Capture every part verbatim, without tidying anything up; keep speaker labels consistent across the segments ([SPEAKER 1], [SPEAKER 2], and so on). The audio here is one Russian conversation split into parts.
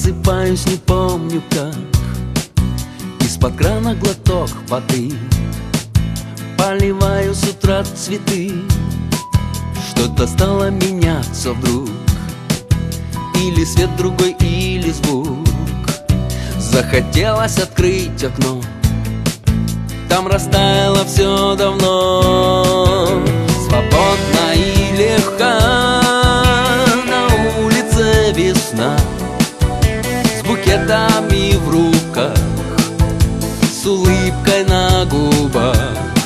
[SPEAKER 1] Просыпаюсь, не помню как, из-под крана глоток воды, поливаю с утра цветы. Что-то стало меняться вдруг, или свет другой, или звук. Захотелось открыть окно, там растаяло все давно. Свободно и легко на улице весна, с букетами в руках, с улыбкой на губах.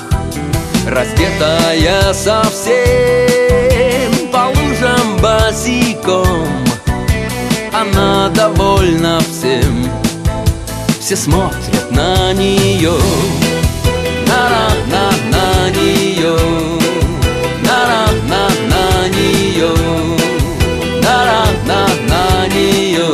[SPEAKER 1] Раздетая совсем, по лужам босиком, она довольна всем. Все смотрят на нее, на-на-на, на нее, на-на-на, на нее, на-на-на, на нее.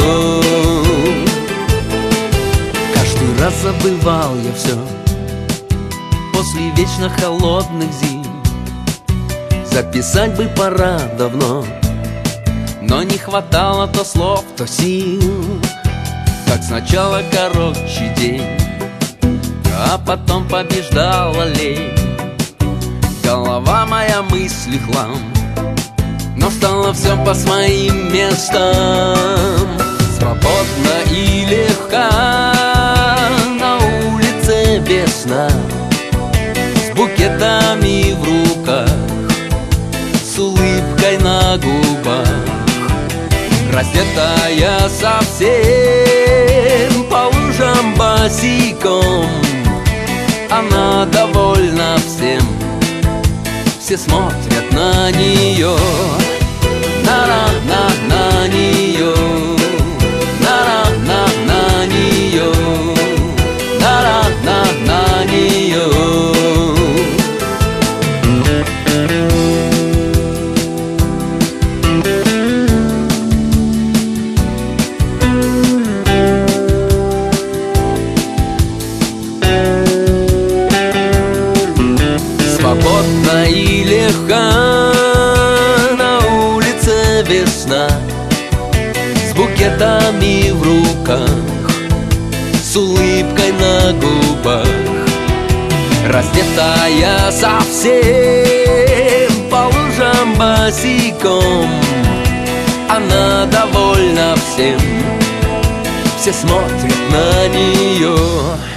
[SPEAKER 1] Каждый раз забывал я все после вечно холодных зим. Записать бы пора давно, но не хватало то слов, то сил. Как сначала короче день, а потом побеждала лень. Голова моя мысли хлам, но стало все по своим местам. Свободно и легко на улице весна, с букетами в руках, с улыбкой на губах. Раздетая совсем, по лужам босиком, она довольна всем. Все смотрят на нее, на-на-на, на нее, на-на-на, на нее, на-на-на, на нее. Свободно и легко на улице весна, с букетами в руках, с улыбкой на губах. Раздетая совсем, по лужам босиком, она довольна всем. Все смотрят на нее.